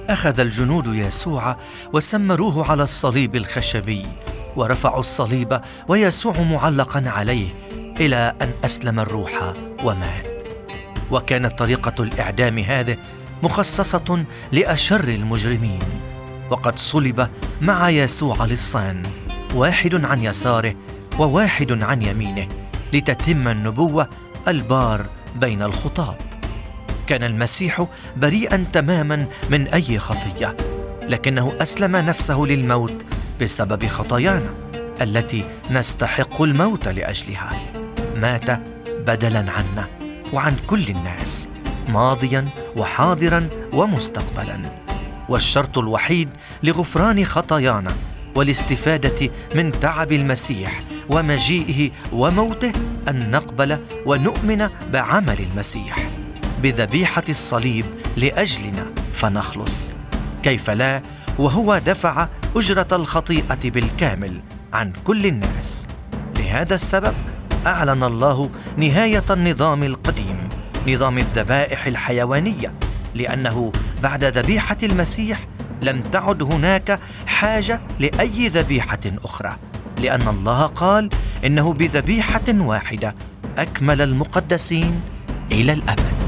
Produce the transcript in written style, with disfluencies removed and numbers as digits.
أخذ الجنود يسوع وسمروه على الصليب الخشبي، ورفعوا الصليب ويسوع معلقا عليه إلى أن أسلم الروح ومات. وكانت طريقة الإعدام هذه مخصصة لأشر المجرمين، وقد صلب مع يسوع لصان، واحد عن يساره وواحد عن يمينه، لتتم النبوة البار بين الخطاة. كان المسيح بريئا تماما من أي خطية، لكنه أسلم نفسه للموت بسبب خطايانا التي نستحق الموت لأجلها. مات بدلا عنا وعن كل الناس، ماضيا وحاضرا ومستقبلا. والشرط الوحيد لغفران خطايانا والاستفادة من تعب المسيح ومجيئه وموته أن نقبل ونؤمن بعمل المسيح بذبيحة الصليب لأجلنا فنخلص. كيف لا وهو دفع أجرة الخطيئة بالكامل عن كل الناس. لهذا السبب أعلن الله نهاية النظام القديم، نظام الذبائح الحيوانية، لأنه بعد ذبيحة المسيح لم تعد هناك حاجة لأي ذبيحة أخرى، لأن الله قال إنه بذبيحة واحدة أكمل المقدسين إلى الأبد.